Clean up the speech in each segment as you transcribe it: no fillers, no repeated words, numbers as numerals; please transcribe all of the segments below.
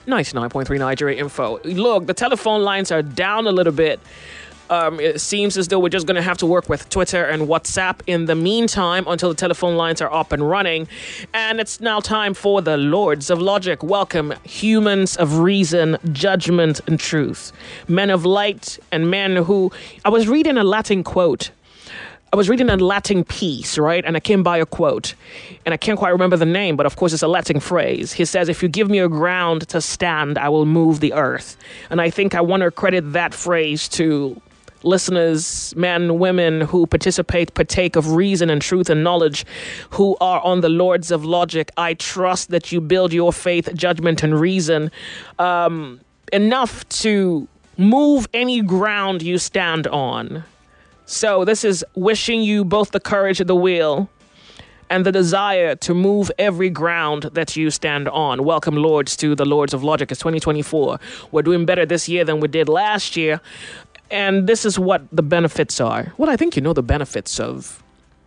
99.3 Nigeria Info. Look, the telephone lines are down a little bit. It seems as though we're just going to have to work with Twitter and WhatsApp in the meantime until the telephone lines are up and running. And it's now time for the Lords of Logic. Welcome, humans of reason, judgment, and truth. Men of light and men who... I was reading a Latin quote. I was reading a Latin piece, right? And I came by a quote. And I can't quite remember the name, but of course it's a Latin phrase. He says, if you give me a ground to stand, I will move the earth. And I think I want to credit that phrase to listeners, men, women who partake of reason and truth and knowledge, who are on the Lords of Logic. I trust that you build your faith, judgment, and reason enough to move any ground you stand on. So this is wishing you both the courage of the will and the desire to move every ground that you stand on. Welcome, Lords, to the Lords of Logic. It's 2024. We're doing better this year than we did last year. And this is what the benefits are. Well, I think you know the benefits of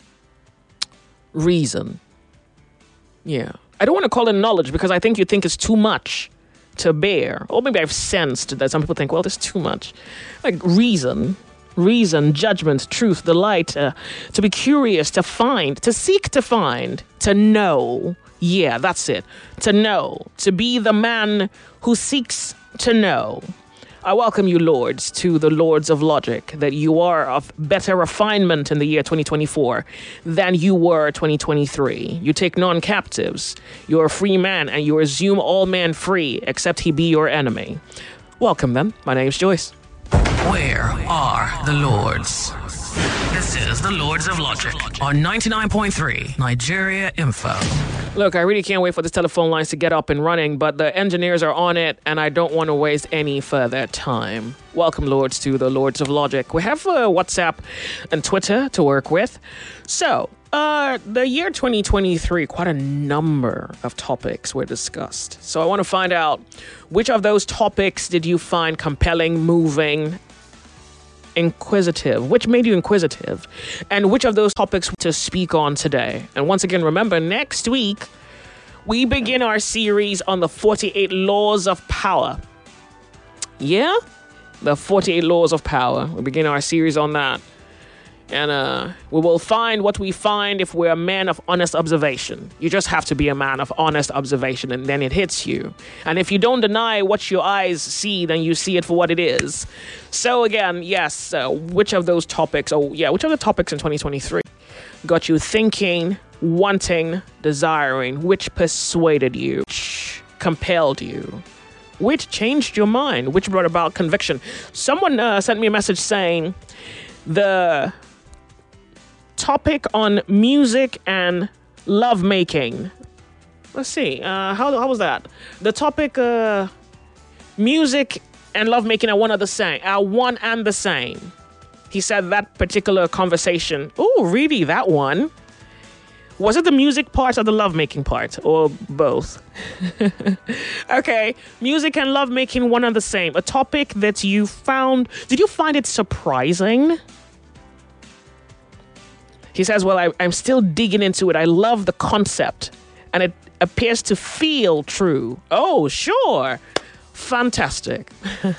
reason. Yeah. I don't want to call it knowledge because I think you think it's too much to bear. Or maybe I've sensed that some people think, well, there's too much. Like reason, judgment, truth, delight, to be curious, to find, to seek to find, to know. Yeah, that's it. To know. To be the man who seeks to know. I welcome you, Lords, to the Lords of Logic, that you are of better refinement in the year 2024 than you were 2023. You take none captives. You're a free man, and you assume all men free, except he be your enemy. Welcome, then. My name's Joyce. Where are the Lords? This is the Lords of Logic on 99.3 Nigeria Info. Look, I really can't wait for the telephone lines to get up and running, but the engineers are on it, and I don't want to waste any further time. Welcome, Lords, to the Lords of Logic. We have WhatsApp and Twitter to work with. So, the year 2023, quite a number of topics were discussed. So I want to find out, which of those topics did you find compelling, moving, inquisitive? Which made you inquisitive? And which of those topics to speak on today? And once again, remember, next week, we begin our series on the 48 Laws of Power. Yeah? The 48 Laws of Power. We begin our series on that. And we will find what we find if we're a man of honest observation. You just have to be a man of honest observation, and then it hits you. And if you don't deny what your eyes see, then you see it for what it is. So again, yes, which of those topics, which of the topics in 2023 got you thinking, wanting, desiring, which persuaded you, which compelled you, which changed your mind, which brought about conviction? Someone sent me a message saying the topic on music and lovemaking. Let's see. How was that? The topic, music and lovemaking are one and the same. He said that particular conversation. Oh, really? That one? Was it the music part or the lovemaking part, or both? Okay, music and lovemaking, one and the same. A topic that you found. Did you find it surprising? He says, well, I'm still digging into it. I love the concept, and it appears to feel true. Oh, sure. Fantastic.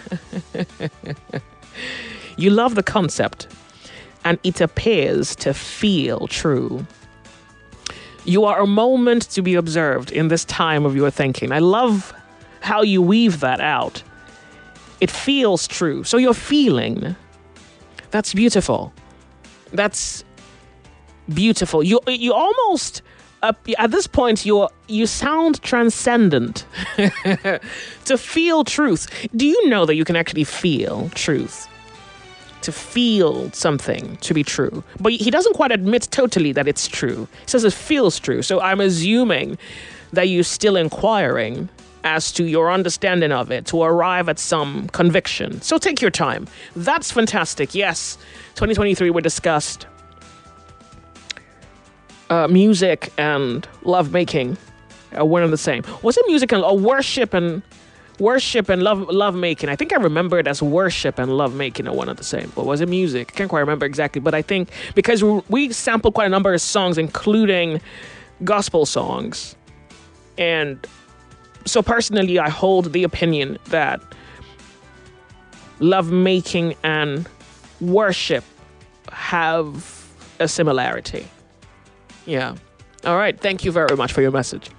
You love the concept, and it appears to feel true. You are a moment to be observed in this time of your thinking. I love how you weave that out. It feels true. So you're feeling. That's beautiful. That's beautiful. You almost at this point you sound transcendent. To feel truth. Do you know that you can actually feel truth? To feel something to be true. But he doesn't quite admit totally that it's true. He says it feels true. So I'm assuming that you're still inquiring as to your understanding of it to arrive at some conviction. So take your time. That's fantastic. Yes, 2023 we discussed music and lovemaking are one and the same. Was it music and worship and lovemaking? I think I remember it as worship and lovemaking are one and the same. Or was it music? I can't quite remember exactly. But I think because we sampled quite a number of songs, including gospel songs. And So personally, I hold the opinion that lovemaking and worship have a similarity. Yeah. All right. Thank you very much for your message.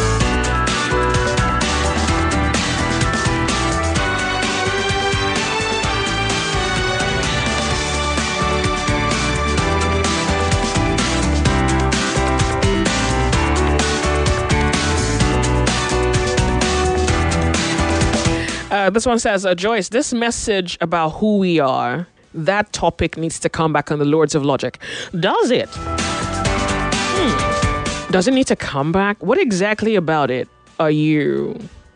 This one says, Joyce, this message about who we are, that topic needs to come back on the Lords of Logic. Does it? Does it need to come back? What exactly about it are you...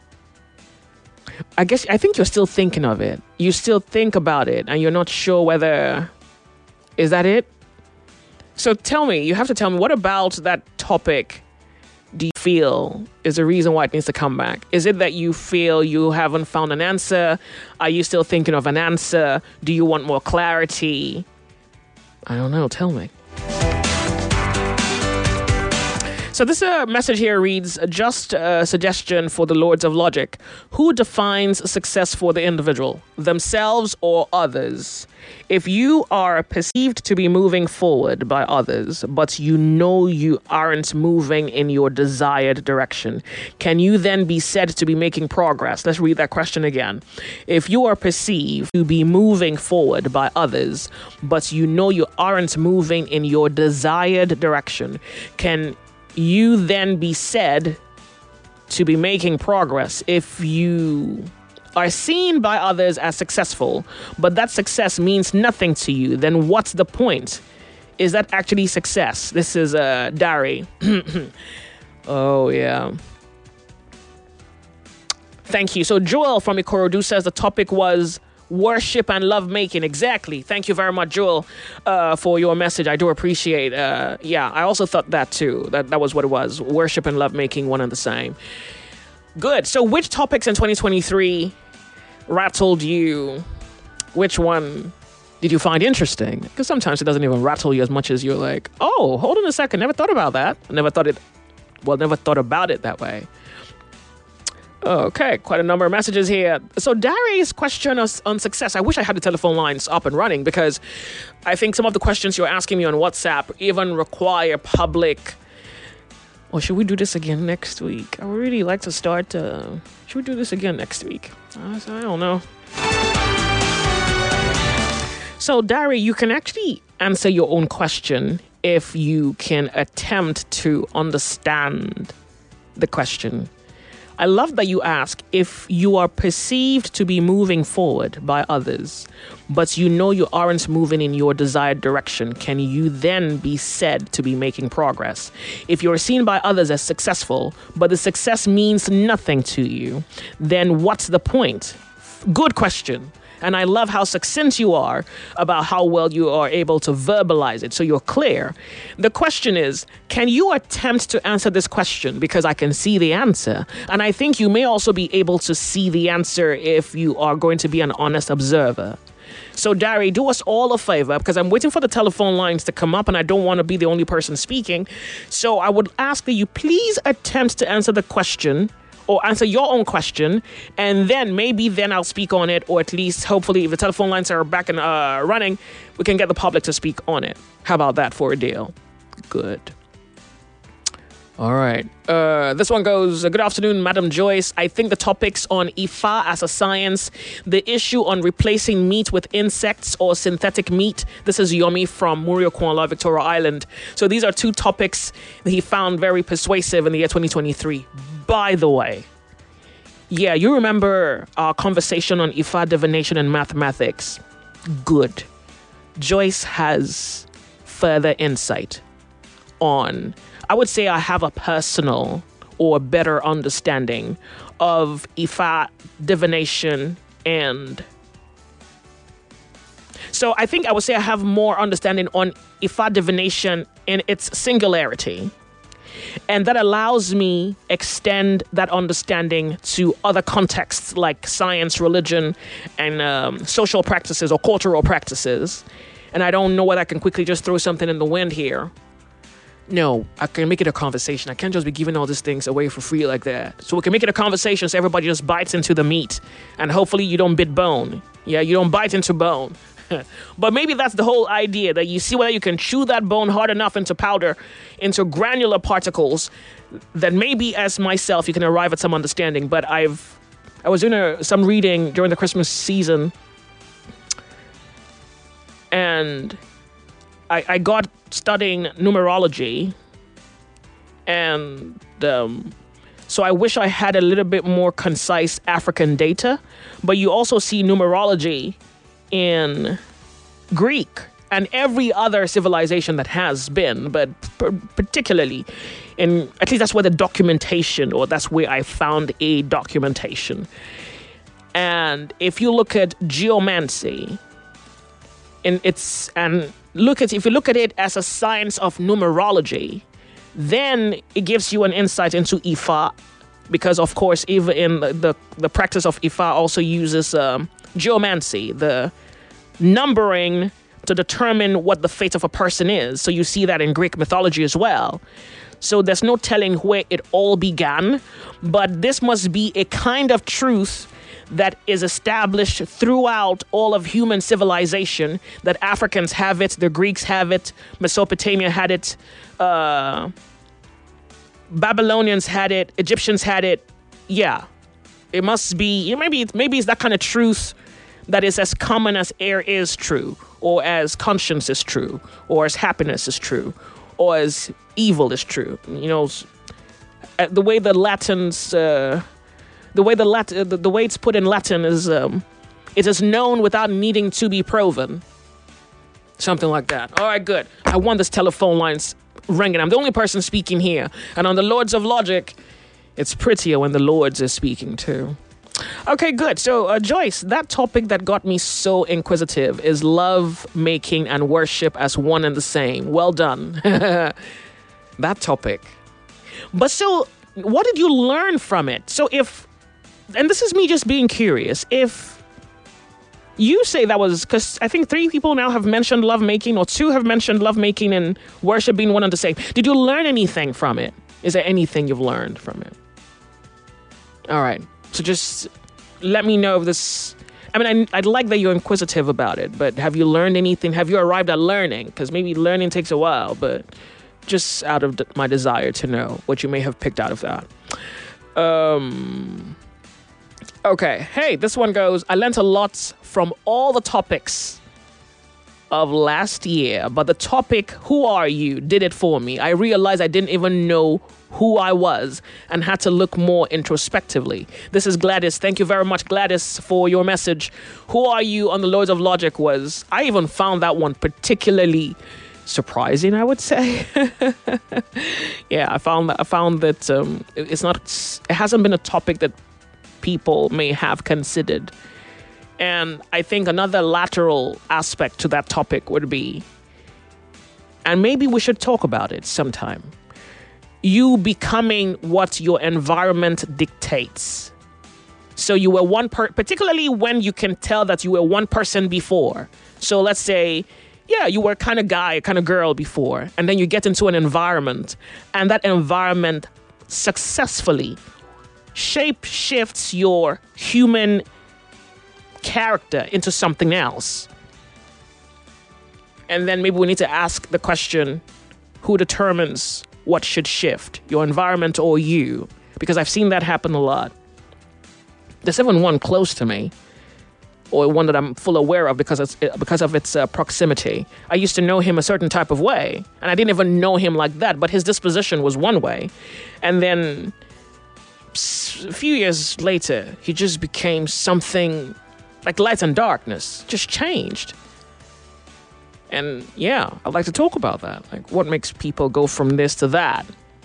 I think you're still thinking of it. You still think about it and you're not sure whether... Is that it? So tell me, you have to tell me, what about that topic do you feel is the reason why it needs to come back? Is it that you feel you haven't found an answer? Are you still thinking of an answer? Do you want more clarity? I don't know. Tell me. So this message here reads, just a suggestion for the Lords of Logic. Who defines success for the individual? Themselves or others? If you are perceived to be moving forward by others, but you know you aren't moving in your desired direction, can you then be said to be making progress? Let's read that question again. If you are perceived to be moving forward by others, but you know you aren't moving in your desired direction, can you then be said to be making progress? If you are seen by others as successful, but that success means nothing to you, then what's the point? Is that actually success? This is Dari. Oh, yeah. Thank you. So Joel from Ikorodu says the topic was worship and lovemaking. Exactly. Thank you very much, Joel, for your message. I do appreciate. I also thought that too. That was what it was. Worship and lovemaking, one and the same. Good. So which topics in 2023 rattled you? Which one did you find interesting? Because sometimes it doesn't even rattle you as much as you're like, oh, hold on a second. Never thought about that. Never thought about it that way. Okay, quite a number of messages here. So Dari's question on success. I wish I had the telephone lines up and running because I think some of the questions you're asking me on WhatsApp even require public... Or should we do this again next week? I would really like to start... Should we do this again next week? I don't know. So Dari, you can actually answer your own question if you can attempt to understand the question. I love that you ask, if you are perceived to be moving forward by others, but you know you aren't moving in your desired direction, can you then be said to be making progress? If you're seen by others as successful, but the success means nothing to you, then what's the point? Good question. And I love how succinct you are about how well you are able to verbalize it, so you're clear. The question is, can you attempt to answer this question? Because I can see the answer. And I think you may also be able to see the answer if you are going to be an honest observer. So, Dari, do us all a favor, because I'm waiting for the telephone lines to come up and I don't want to be the only person speaking. So I would ask that you please attempt to answer the question, or answer your own question, and then I'll speak on it, or at least hopefully if the telephone lines are back and running, we can get the public to speak on it. How about that for a deal? Good. All right. This one goes, good afternoon, Madam Joyce. I think the topics on Ifa as a science, the issue on replacing meat with insects or synthetic meat. This is Yomi from Murio Kuala, Victoria Island. So these are two topics that he found very persuasive in the year 2023. By the way, yeah, you remember our conversation on Ifa divination and mathematics? Good. Joyce has further insight on, I would say I have a personal or better understanding of Ifa divination, and so I think I would say I have more understanding on Ifa divination in its singularity. And that allows me extend that understanding to other contexts like science, religion, and social practices or cultural practices. And I don't know whether I can quickly just throw something in the wind here. No, I can make it a conversation. I can't just be giving all these things away for free like that. So we can make it a conversation so everybody just bites into the meat. And hopefully you don't bit bone. Yeah, you don't bite into bone. But maybe that's the whole idea, that you see whether you can chew that bone hard enough into powder, into granular particles, that maybe as myself you can arrive at some understanding. But I was doing some reading during the Christmas season, and I got studying numerology, and so I wish I had a little bit more concise African data. But you also see numerology in Greek and every other civilization that has been, but particularly in, at least that's where the documentation, or that's where I found a documentation. And if you look at geomancy, if you look at it as a science of numerology, then it gives you an insight into Ifa, because of course even in the practice of Ifa also uses geomancy, the numbering to determine what the fate of a person is. So you see that in Greek mythology as well. So there's no telling where it all began, but this must be a kind of truth that is established throughout all of human civilization, that Africans have it, the Greeks have it, Mesopotamia had it, Babylonians had it, Egyptians had it. Yeah, it must be, maybe it's that kind of truth that is as common as air is true, or as conscience is true, or as happiness is true, or as evil is true. You know, the way the Latins, the way it's put in Latin is, it is known without needing to be proven. Something like that. All right, good. I want this telephone lines ringing. I'm the only person speaking here. And on the Lords of Logic, it's prettier when the Lords are speaking too. Okay, good. So, Joyce, that topic that got me so inquisitive is love making and worship as one and the same. Well done. That topic. But so, what did you learn from it? So and this is me just being curious, if you say that was, because I think 3 people now have mentioned lovemaking, or 2 have mentioned lovemaking and worship being one and the same. Did you learn anything from it? Is there anything you've learned from it? All right. So just let me know if this, I mean, I'd like that you're inquisitive about it, but have you learned anything? Have you arrived at learning? Because maybe learning takes a while, but just out of my desire to know what you may have picked out of that. Okay, hey, this one goes, I learned a lot from all the topics of last year, but the topic, who are you, did it for me. I realized I didn't even know who I was and had to look more introspectively. This is Gladys. Thank you very much, Gladys, for your message. Who are you on the Lords of Logic I even found that one particularly surprising, I would say. Yeah, I found that it hasn't been a topic that people may have considered. And I think another lateral aspect to that topic would be, and maybe we should talk about it sometime, you becoming what your environment dictates. So you were particularly when you can tell that you were one person before. So let's say, yeah, you were kind of guy, kind of girl before, and then you get into an environment, and that environment successfully shape shifts your human character into something else. And then maybe we need to ask the question, who determines what should shift, your environment or you? Because I've seen that happen a lot. There's even one close to me, or one that I'm full aware of because of its proximity. I used to know him a certain type of way, and I didn't even know him like that, but his disposition was one way. And then a few years later, he just became something like light and darkness, just changed. And yeah, I'd like to talk about that. Like, what makes people go from this to that?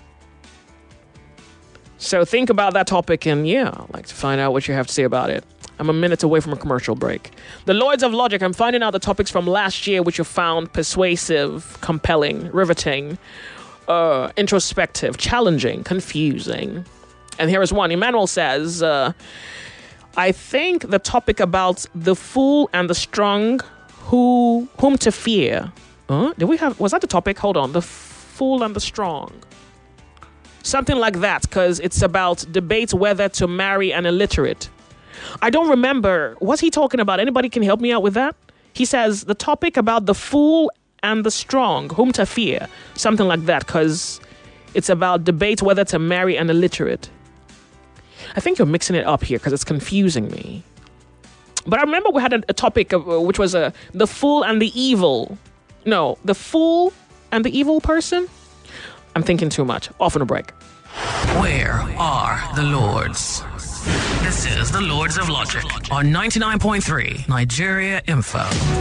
So think about that topic, and yeah, I'd like to find out what you have to say about it. I'm a minute away from a commercial break. The Lords of Logic, I'm finding out the topics from last year which you found persuasive, compelling, riveting, introspective, challenging, confusing. And here is one. Emmanuel says, I think the topic about the fool and the strong, whom to fear. Was that the topic? Hold on. fool and the strong. Something like that, because it's about debate whether to marry an illiterate. I don't remember. What's he talking about? Anybody can help me out with that? He says the topic about the fool and the strong, whom to fear. Something like that, because it's about debate whether to marry an illiterate. I think you're mixing it up here because it's confusing me. But I remember we had a topic which was the fool and the evil. No, the fool and the evil person? I'm thinking too much. Off on a break. Where are the Lords? This is the Lords of Logic on 99.3 Nigeria Info.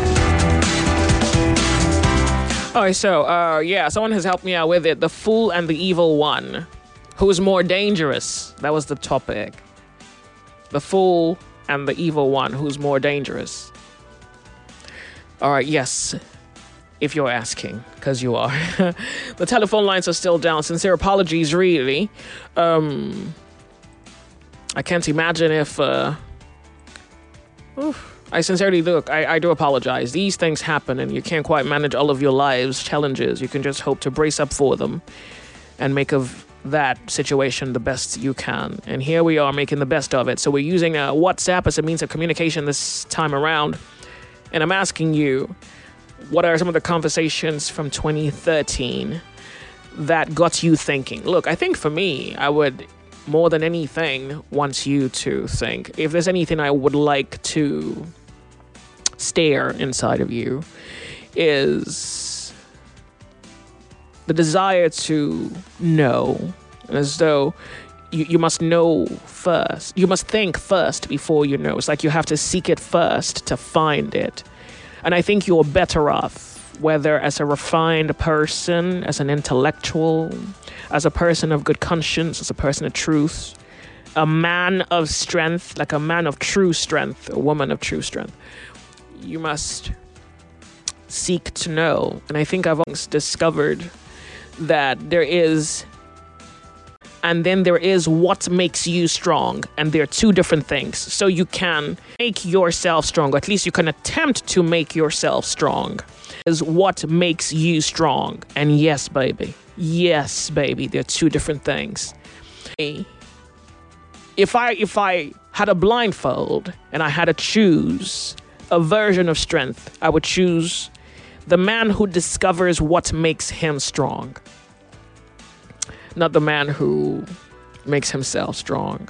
All right, so, someone has helped me out with it. The fool and the evil one. Who's more dangerous? That was the topic. The fool and the evil one. Who's more dangerous? All right, yes. If you're asking, because you are. The telephone lines are still down. Sincere apologies, really. I can't imagine if... I sincerely look, I do apologize. These things happen and you can't quite manage all of your life's challenges. You can just hope to brace up for them and make of that situation the best you can. And here we are making the best of it. So we're using WhatsApp as a means of communication this time around. And I'm asking you, what are some of the conversations from 2013 that got you thinking? Look, I think for me, I would, more than anything, want you to think. If there's anything I would like to stare inside of you, is the desire to know, as though you must know first. You must think first before you know. It's like you have to seek it first to find it. And I think you're better off, whether as a refined person, as an intellectual, as a person of good conscience, as a person of truth, a man of strength, like a man of true strength, a woman of true strength. You must seek to know. And I think I've always discovered that there is, and then there is what makes you strong. And they're two different things. So you can make yourself strong, or at least you can attempt to make yourself strong. Is what makes you strong. And yes, baby, they're two different things. If I had a blindfold and I had to choose a version of strength, I would choose the man who discovers what makes him strong. Not the man who makes himself strong.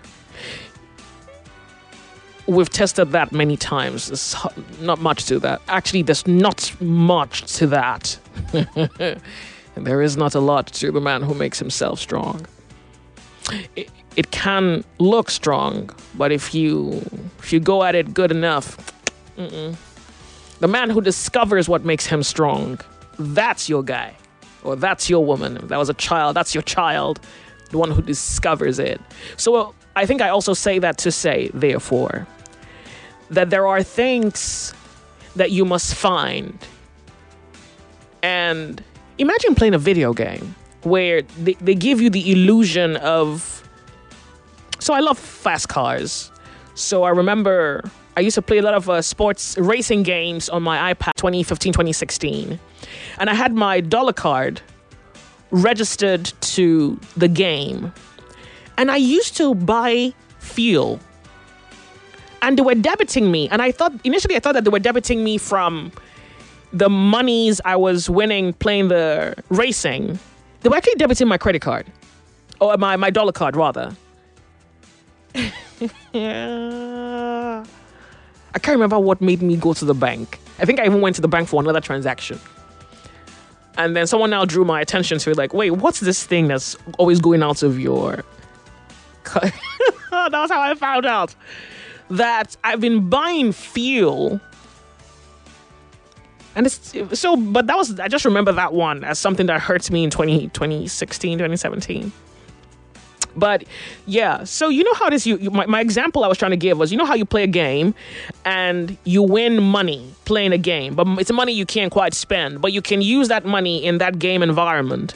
We've tested that many times. There's not much to that. Actually, there's not much to that. And there is not a lot to the man who makes himself strong. It can look strong, but if you go at it good enough, the man who discovers what makes him strong, that's your guy. Or that's your woman. If that was a child, that's your child. The one who discovers it. So I think I also say that to say, therefore, that there are things that you must find. And imagine playing a video game where they give you the illusion of... So I love fast cars. So I remember I used to play a lot of sports racing games on my iPad 2015, 2016. And I had my dollar card registered to the game. And I used to buy fuel. And they were debiting me. And initially I thought that they were debiting me from the monies I was winning playing the racing. They were actually debiting my credit card. Or my dollar card, rather. Yeah. I can't remember what made me go to the bank. I think I even went to the bank for another transaction. And then someone now drew my attention to it, like, wait, what's this thing that's always going out of your... That was how I found out that I've been buying fuel. And I just remember that one as something that hurts me in 2016, 2017. But yeah, so you know how it is. My example I was trying to give was, you know how you play a game and you win money playing a game, but it's money you can't quite spend, but you can use that money in that game environment.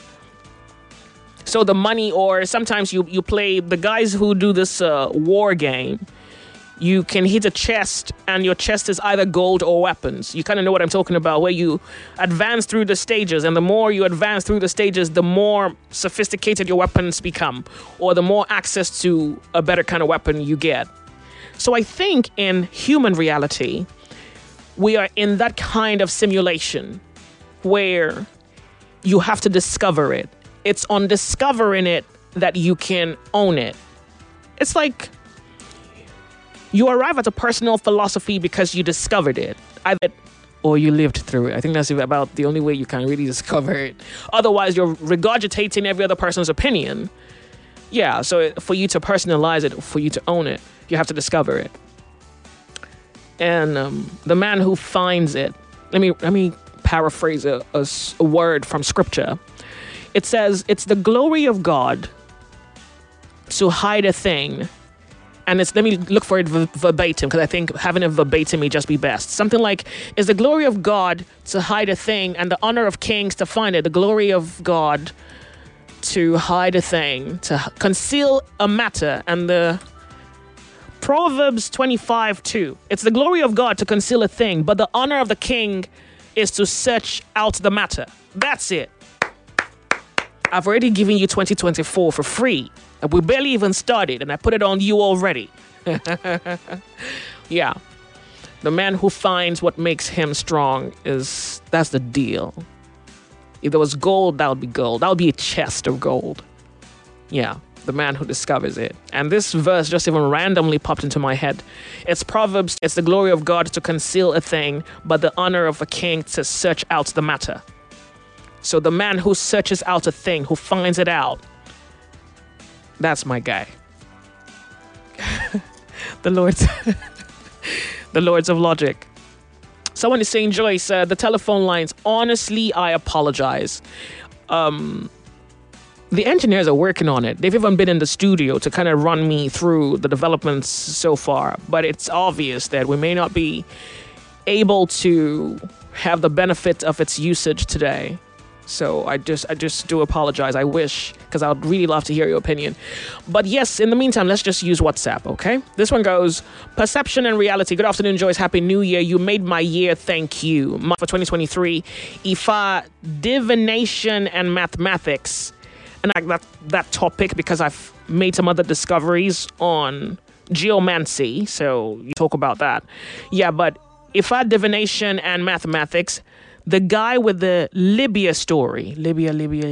So the money, or sometimes you play the guys who do this war game. You can hit a chest, and your chest is either gold or weapons. You kind of know what I'm talking about, where you advance through the stages, and the more you advance through the stages, the more sophisticated your weapons become, or the more access to a better kind of weapon you get. So I think in human reality, we are in that kind of simulation where you have to discover it. It's on discovering it that you can own it. It's like you arrive at a personal philosophy because you discovered it, either or you lived through it. I think that's about the only way you can really discover it. Otherwise, you're regurgitating every other person's opinion. Yeah, so for you to personalize it, for you to own it, you have to discover it. And the man who finds it, let me paraphrase a word from scripture. It says, it's the glory of God to hide a thing. And let me look for it verbatim, because I think having it verbatim may just be best. Something like, it's the glory of God to hide a thing, and the honor of kings to find it. The glory of God to hide a thing, to conceal a matter. And the Proverbs 25:2. It's the glory of God to conceal a thing, but the honor of the king is to search out the matter. That's it. I've already given you 2024 for free. We barely even started, and I put it on you already. Yeah. The man who finds what makes him strong that's the deal. If there was gold, that would be gold. That would be a chest of gold. Yeah. The man who discovers it. And this verse just even randomly popped into my head. It's Proverbs. It's the glory of God to conceal a thing, but the honor of a king to search out the matter. So the man who searches out a thing, who finds it out, that's my guy. The Lords of Logic. Someone is saying, Joyce, the telephone lines. Honestly, I apologize. The engineers are working on it. They've even been in the studio to kind of run me through the developments so far. But it's obvious that we may not be able to have the benefit of its usage today. So I just do apologize. I wish, because I would really love to hear your opinion. But yes, in the meantime, let's just use WhatsApp, okay? This one goes, perception and reality. Good afternoon, Joyce. Happy New Year. You made my year. Thank you. For 2023, Ifa, divination and mathematics. And I like that topic because I've made some other discoveries on geomancy. So you talk about that. Yeah, but Ifa, divination and mathematics. The guy with the Libya story. Libya.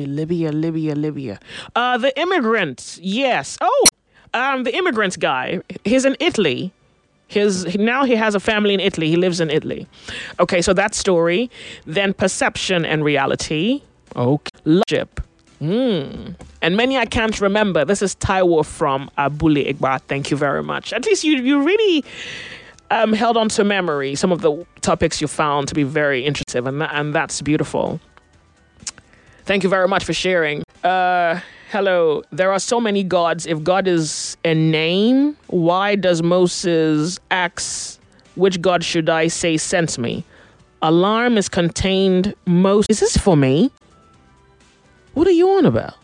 The immigrant. Yes. Oh, the immigrant guy. He's in Italy. Now he has a family in Italy. He lives in Italy. Okay, so that story. Then perception and reality. Okay. Logic. And many I can't remember. This is Taiwo from Abule Igba. Thank you very much. At least you really held on to memory some of the topics you found to be very interesting, and that's beautiful. Thank you very much for sharing. Hello. There are so many gods. If God is a name, why does Moses ask, which God should I say sent me? Alarm is contained most. Is this for me? What are you on about?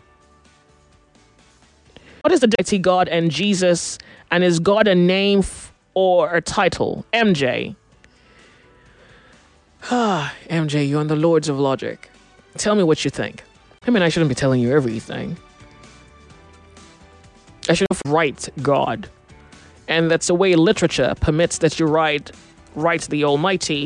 What is the deity God and Jesus? And is God a name or a title? MJ. MJ, you're on the Lords of Logic. Tell me what you think. I mean, I shouldn't be telling you everything. I should write God. And that's the way literature permits that you write the Almighty